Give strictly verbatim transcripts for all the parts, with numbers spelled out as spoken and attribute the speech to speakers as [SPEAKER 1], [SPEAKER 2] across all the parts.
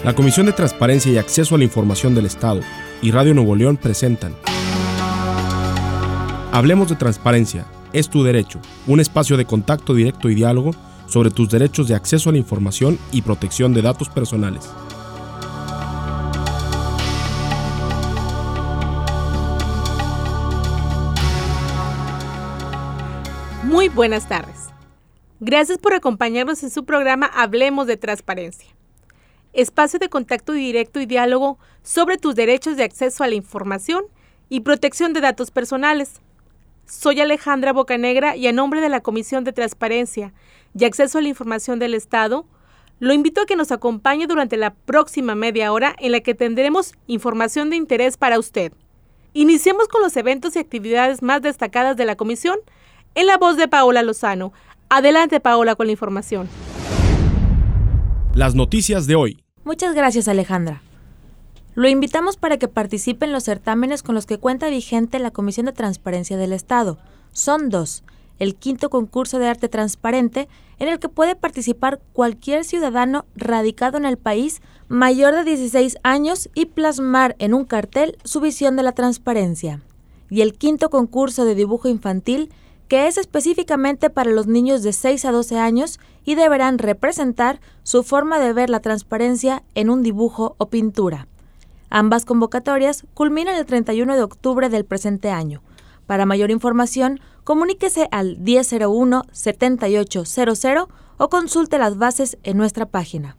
[SPEAKER 1] La Comisión de Transparencia y Acceso a la Información del Estado y Radio Nuevo León presentan Hablemos de Transparencia, es tu derecho, un espacio de contacto directo y diálogo sobre tus derechos de acceso a la información y protección de datos personales.
[SPEAKER 2] Muy buenas tardes. Gracias por acompañarnos en su programa Hablemos de Transparencia. Espacio de contacto directo y diálogo sobre tus derechos de acceso a la información y protección de datos personales. Soy Alejandra Bocanegra y a nombre de la Comisión de Transparencia y Acceso a la Información del Estado, lo invito a que nos acompañe durante la próxima media hora en la que tendremos información de interés para usted. Iniciemos con los eventos y actividades más destacadas de la Comisión en la voz de Paola Lozano. Adelante, Paola, con la información.
[SPEAKER 1] Las noticias de hoy.
[SPEAKER 3] Muchas gracias, Alejandra. Lo invitamos para que participe en los certámenes con los que cuenta vigente la Comisión de Transparencia del Estado. Son dos. El quinto concurso de arte transparente, en el que puede participar cualquier ciudadano radicado en el país mayor de dieciséis años y plasmar en un cartel su visión de la transparencia. Y el quinto concurso de dibujo infantil, que es específicamente para los niños de seis a doce años y deberán representar su forma de ver la transparencia en un dibujo o pintura. Ambas convocatorias culminan el treinta y uno de octubre del presente año. Para mayor información, comuníquese al diez cero uno, setenta y ocho cero cero o consulte las bases en nuestra página.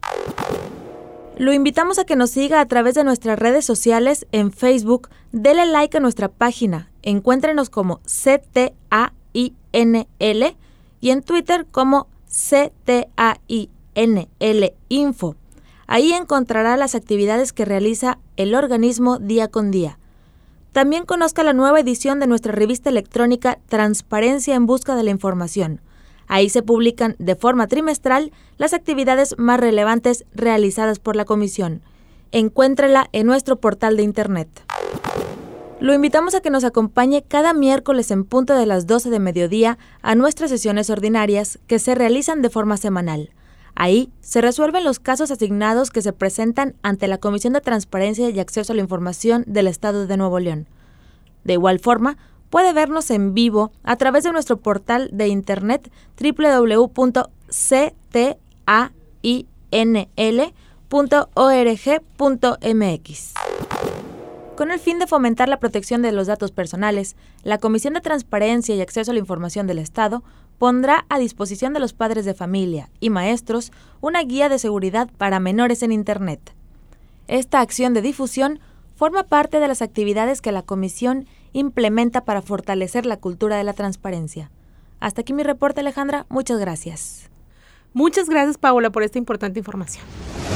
[SPEAKER 3] Lo invitamos a que nos siga a través de nuestras redes sociales en Facebook, dele like a nuestra página, encuéntrenos como C T A I N L y en Twitter como C T A I N L Info. Ahí encontrará las actividades que realiza el organismo día con día. También conozca la nueva edición de nuestra revista electrónica Transparencia en Busca de la Información. Ahí se publican de forma trimestral las actividades más relevantes realizadas por la Comisión. Encuéntrela en nuestro portal de Internet. Lo invitamos a que nos acompañe cada miércoles en punto de las doce de mediodía a nuestras sesiones ordinarias que se realizan de forma semanal. Ahí se resuelven los casos asignados que se presentan ante la Comisión de Transparencia y Acceso a la Información del Estado de Nuevo León. De igual forma, puede vernos en vivo a través de nuestro portal de internet doble u doble u doble u punto c t a i n l punto org punto m x. Con el fin de fomentar la protección de los datos personales, la Comisión de Transparencia y Acceso a la Información del Estado pondrá a disposición de los padres de familia y maestros una guía de seguridad para menores en Internet. Esta acción de difusión forma parte de las actividades que la Comisión implementa para fortalecer la cultura de la transparencia. Hasta aquí mi reporte, Alejandra. Muchas gracias.
[SPEAKER 2] Muchas gracias, Paola, por esta importante información.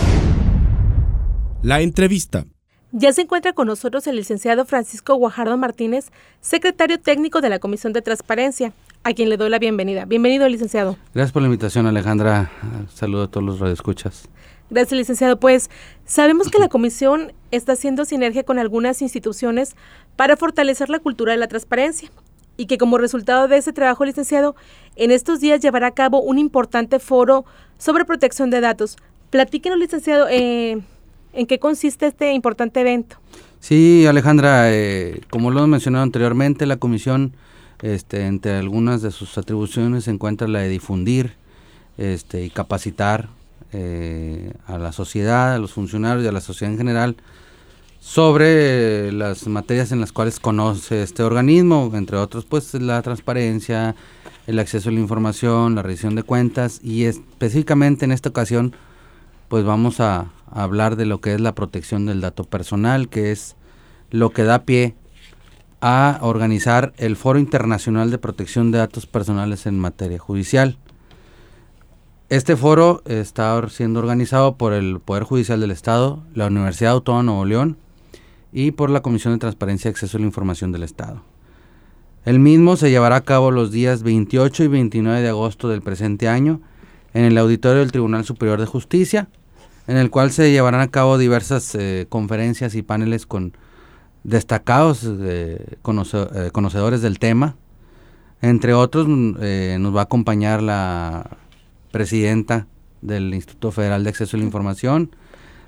[SPEAKER 1] La entrevista.
[SPEAKER 2] Ya se encuentra con nosotros el licenciado Francisco Guajardo Martínez, secretario técnico de la Comisión de Transparencia, a quien le doy la bienvenida. Bienvenido, licenciado.
[SPEAKER 4] Gracias por la invitación, Alejandra. Saludo a todos los radioescuchas.
[SPEAKER 2] Gracias, licenciado. Pues sabemos que la Comisión está haciendo sinergia con algunas instituciones para fortalecer la cultura de la transparencia y que como resultado de ese trabajo, licenciado, en estos días llevará a cabo un importante foro sobre protección de datos. Platíquenos, licenciado, eh, ¿en qué consiste este importante evento?
[SPEAKER 4] Sí, Alejandra, eh, como lo he mencionado anteriormente, la Comisión, este, entre algunas de sus atribuciones, se encuentra la de difundir este, y capacitar eh, a la sociedad, a los funcionarios y a la sociedad en general sobre las materias en las cuales conoce este organismo, entre otros, pues la transparencia, el acceso a la información, la rendición de cuentas y específicamente en esta ocasión, pues vamos a hablar de lo que es la protección del dato personal, que es lo que da pie a organizar el Foro Internacional de Protección de Datos Personales en materia judicial. Este foro está siendo organizado por el Poder Judicial del Estado, la Universidad Autónoma de Nuevo León y por la Comisión de Transparencia y Acceso a la Información del Estado. El mismo se llevará a cabo los días veintiocho y veintinueve de agosto del presente año en el auditorio del Tribunal Superior de Justicia, en el cual se llevarán a cabo diversas eh, conferencias y paneles con destacados eh, conoce, eh, conocedores del tema. Entre otros, eh, nos va a acompañar la presidenta del Instituto Federal de Acceso a la Información,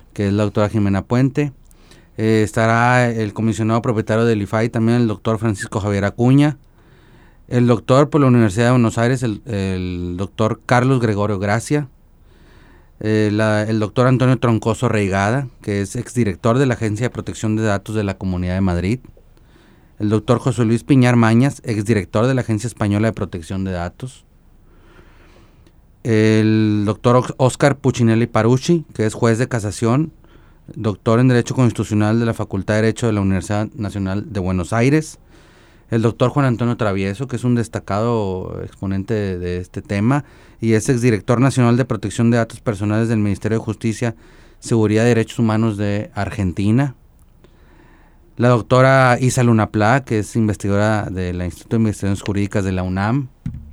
[SPEAKER 4] que es la doctora Jimena Puente. Eh, estará el comisionado propietario del I F A I, también el doctor Francisco Javier Acuña. El doctor por la Universidad de Buenos Aires, el, el doctor Carlos Gregorio Gracia. Eh, la, el doctor Antonio Troncoso Reigada, que es exdirector de la Agencia de Protección de Datos de la Comunidad de Madrid. El doctor José Luis Piñar Mañas, exdirector de la Agencia Española de Protección de Datos. El doctor Óscar Puccinelli Parucci, que es juez de casación, doctor en Derecho Constitucional de la Facultad de Derecho de la Universidad Nacional de Buenos Aires. El doctor Juan Antonio Travieso, que es un destacado exponente de, de este tema y es exdirector nacional de Protección de Datos Personales del Ministerio de Justicia, Seguridad y Derechos Humanos de Argentina. La doctora Isa Luna Pla, que es investigadora del Instituto de Investigaciones Jurídicas de la UNAM.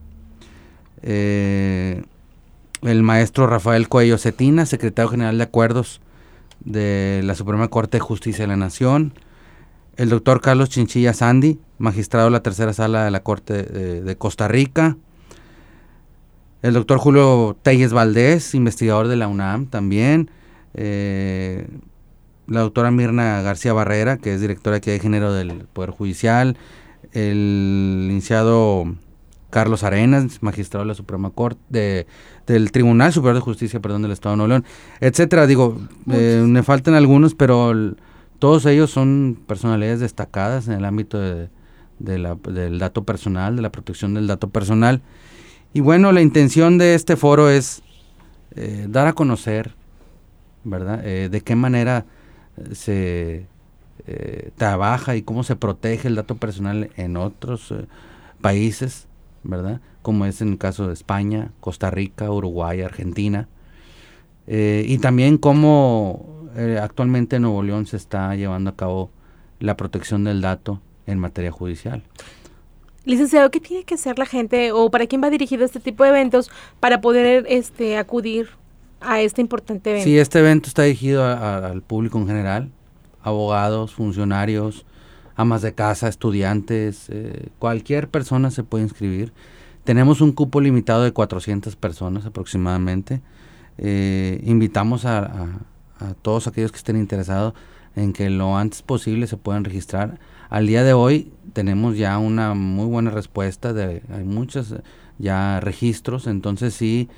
[SPEAKER 4] Eh, el maestro Rafael Cuello Cetina, secretario general de Acuerdos de la Suprema Corte de Justicia de la Nación. El doctor Carlos Chinchilla Sandi, magistrado de la tercera sala de la Corte de, de Costa Rica. El doctor Julio Telles Valdés, investigador de la UNAM también. Eh, la doctora Mirna García Barrera, que es directora de Equidad de Género del Poder Judicial. El licenciado Carlos Arenas, magistrado de la Suprema Corte, de, del Tribunal Superior de Justicia, perdón, del Estado de Nuevo León, etcétera. Digo, eh, me faltan algunos, pero el, todos ellos son personalidades destacadas en el ámbito de, de la, del dato personal, de la protección del dato personal. Y bueno, la intención de este foro es eh, dar a conocer, ¿verdad?, eh, de qué manera se eh, trabaja y cómo se protege el dato personal en otros eh, países, ¿verdad?, como es en el caso de España, Costa Rica, Uruguay, Argentina, eh, y también cómo eh, actualmente en Nuevo León se está llevando a cabo la protección del dato en materia judicial.
[SPEAKER 2] Licenciado, ¿qué tiene que hacer la gente o para quién va dirigido este tipo de eventos para poder este acudir a este importante evento?
[SPEAKER 4] Sí, este evento está dirigido a, a, al público en general, abogados, funcionarios, amas de casa, estudiantes, eh, cualquier persona se puede inscribir. Tenemos un cupo limitado de cuatrocientas personas aproximadamente. Eh, invitamos a, a, a todos aquellos que estén interesados en que lo antes posible se puedan registrar. Al día de hoy tenemos ya una muy buena respuesta, de, hay muchos ya registros, entonces sí,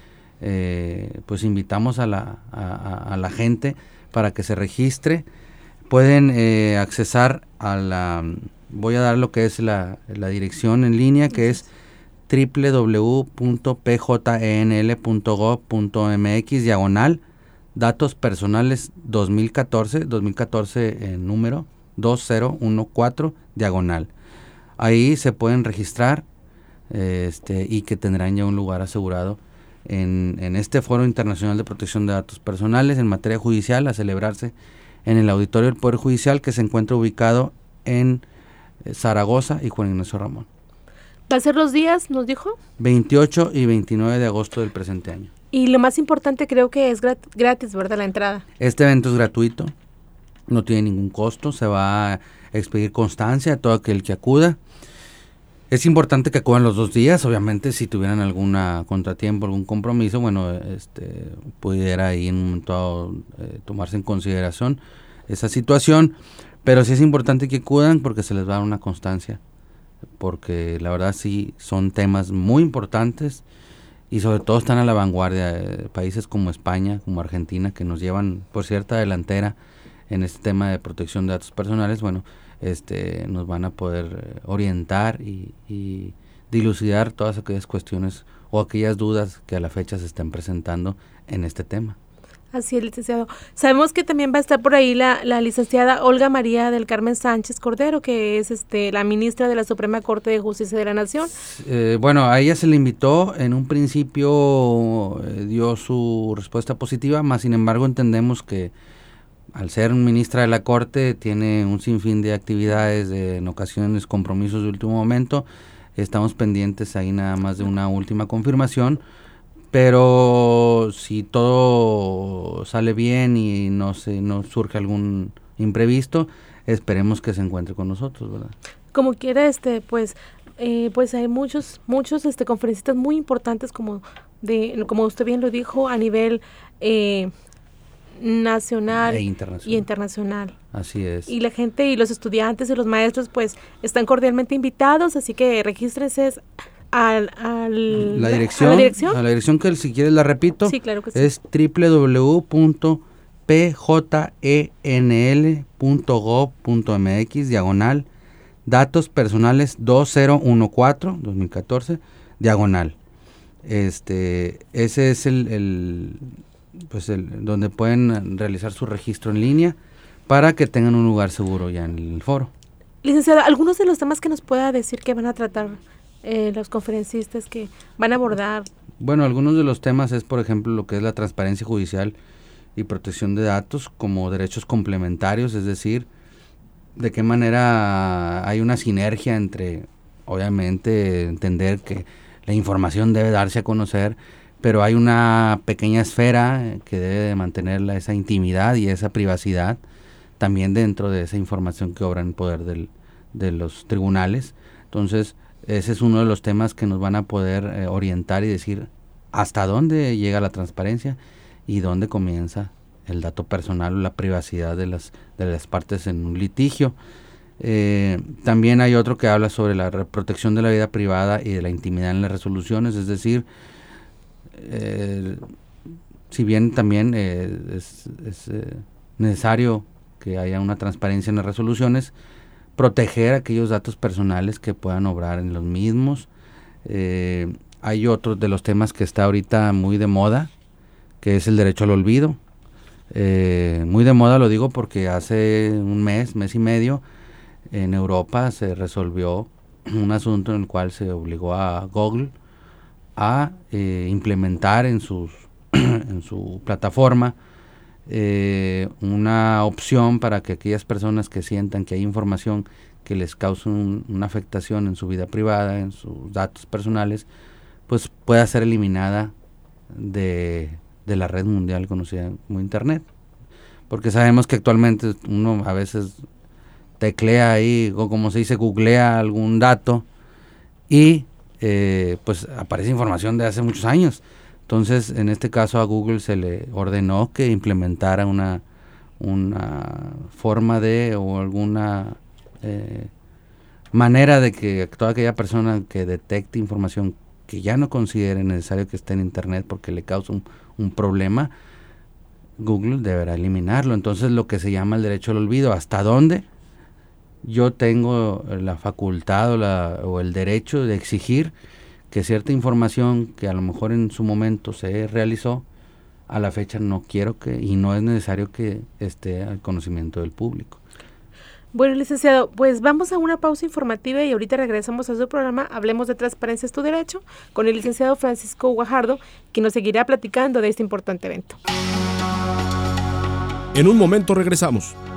[SPEAKER 4] eh, pues invitamos a la, a, a la gente para que se registre. Pueden eh, accesar a la, voy a dar lo que es la, la dirección en línea, que es doble u doble u doble u punto p j e n l punto gov punto m x diagonal datos personales dos mil catorce, dos mil catorce en número dos cero uno cuatro diagonal. Ahí se pueden registrar eh, este, y que tendrán ya un lugar asegurado en, en este Foro Internacional de Protección de Datos Personales en materia judicial, a celebrarse en el Auditorio del Poder Judicial, que se encuentra ubicado en eh, Zaragoza y Juan Ignacio Ramón.
[SPEAKER 2] ¿Va a ser los días, nos dijo?
[SPEAKER 4] veintiocho y veintinueve de agosto del presente año.
[SPEAKER 2] Y lo más importante creo que es grat- gratis, ¿verdad?, la entrada.
[SPEAKER 4] Este evento es gratuito, no tiene ningún costo, se va a expedir constancia a todo aquel que acuda. Es importante que acudan los dos días, obviamente si tuvieran algún contratiempo, algún compromiso, bueno, este pudiera ahí en un momento dado, eh, tomarse en consideración esa situación, pero sí es importante que acudan porque se les va a dar una constancia, porque la verdad sí son temas muy importantes y sobre todo están a la vanguardia de países como España, como Argentina, que nos llevan por cierta delantera en este tema de protección de datos personales. Bueno, este nos van a poder orientar y, y dilucidar todas aquellas cuestiones o aquellas dudas que a la fecha se estén presentando en este tema.
[SPEAKER 2] Así es, licenciado. Sabemos que también va a estar por ahí la, la licenciada Olga María del Carmen Sánchez Cordero, que es este la ministra de la Suprema Corte de Justicia de la Nación.
[SPEAKER 4] Eh, bueno, a ella se le invitó, en un principio eh, dio su respuesta positiva, más sin embargo entendemos que al ser ministra de la Corte tiene un sinfín de actividades, de, en ocasiones compromisos de último momento. Estamos pendientes ahí nada más de una última confirmación, pero si todo sale bien y no se no surge algún imprevisto, esperemos que se encuentre con nosotros, ¿verdad?
[SPEAKER 2] Como quiera, este, pues, eh, pues hay muchos, muchos, este, conferencistas muy importantes, como de, como usted bien lo dijo, a nivel eh, nacional
[SPEAKER 4] e internacional.
[SPEAKER 2] y internacional.
[SPEAKER 4] Así es.
[SPEAKER 2] Y la gente y los estudiantes y los maestros pues están cordialmente invitados, así que regístrense al, al,
[SPEAKER 4] la dirección,
[SPEAKER 2] a la dirección.
[SPEAKER 4] A la dirección que si quieres la repito.
[SPEAKER 2] Sí, claro que sí.
[SPEAKER 4] Es doble u doble u doble u punto p j e n l punto gov punto m x diagonal datos personales dos mil catorce, dos mil catorce diagonal. Este, ese es el, el pues el donde pueden realizar su registro en línea para que tengan un lugar seguro ya en el foro.
[SPEAKER 2] Licenciada, algunos de los temas que nos pueda decir que van a tratar eh, los conferencistas, que van a abordar.
[SPEAKER 4] Bueno, algunos de los temas es, por ejemplo, lo que es la transparencia judicial y protección de datos como derechos complementarios, es decir, de qué manera hay una sinergia entre, obviamente, entender que la información debe darse a conocer, pero hay una pequeña esfera que debe de mantener la, esa intimidad y esa privacidad también dentro de esa información que obra en poder del, de los tribunales. Entonces, ese es uno de los temas que nos van a poder eh, orientar y decir hasta dónde llega la transparencia y dónde comienza el dato personal o la privacidad de las, de las partes en un litigio. Eh, también hay otro que habla sobre la protección de la vida privada y de la intimidad en las resoluciones, es decir, eh, si bien también eh, es, es eh, necesario que haya una transparencia en las resoluciones, proteger aquellos datos personales que puedan obrar en los mismos. Eh, hay otro de los temas que está ahorita muy de moda, que es el derecho al olvido. Eh, muy de moda lo digo porque hace un mes, mes y medio, en Europa se resolvió un asunto en el cual se obligó a Google a eh, implementar en, sus, en su plataforma eh, una opción para que aquellas personas que sientan que hay información que les causa un, una afectación en su vida privada, en sus datos personales, pues pueda ser eliminada de, de la red mundial conocida como Internet. Porque sabemos que actualmente uno a veces teclea ahí, o como se dice, googlea algún dato y eh, pues aparece información de hace muchos años. Entonces, en este caso a Google se le ordenó que implementara una, una forma de o alguna eh, manera de que toda aquella persona que detecte información que ya no considere necesario que esté en Internet porque le causa un, un problema, Google deberá eliminarlo. Entonces, lo que se llama el derecho al olvido, ¿hasta dónde yo tengo la facultad o, la, o el derecho de exigir que cierta información que a lo mejor en su momento se realizó, a la fecha no quiero que, y no es necesario que esté al conocimiento del público?
[SPEAKER 2] Bueno, licenciado, pues vamos a una pausa informativa y ahorita regresamos a su programa Hablemos de Transparencia es tu Derecho, con el licenciado Francisco Guajardo, quien nos seguirá platicando de este importante evento.
[SPEAKER 1] En un momento regresamos.